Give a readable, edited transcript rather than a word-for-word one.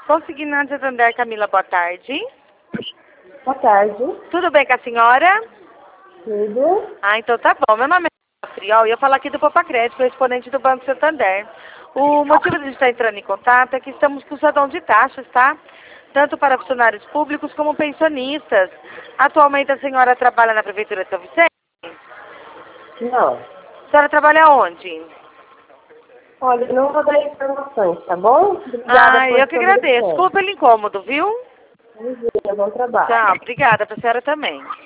Consignado Santander, Camila, boa tarde. Boa tarde. Tudo bem com a senhora? Tudo. Ah, então tá bom. Meu nome é Friol e eu falo aqui do Popacrédito, correspondente do Banco Santander. O motivo de a gente estar entrando em contato é que estamos com o de taxas, tá? Tanto para funcionários públicos como pensionistas. Atualmente a senhora trabalha na Prefeitura de São Vicente? Não. A senhora trabalha onde? Olha, eu não vou dar informações, tá bom? Ah, Obrigada por eu que sua agradeço. ligação. Desculpa pelo incômodo, viu? Bom dia, bom trabalho. Tchau, obrigada. Pra senhora também.